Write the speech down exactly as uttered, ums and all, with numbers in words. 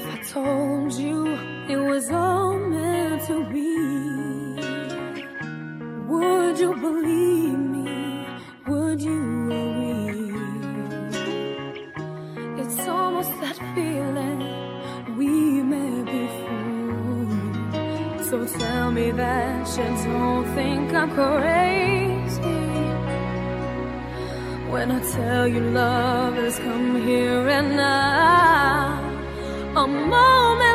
I told you it was all meant to be, would you believe me? Would you agree? It's almost that feeling we met before. So tell me that you don't think I'm crazy when I tell you love has come here and now. A moment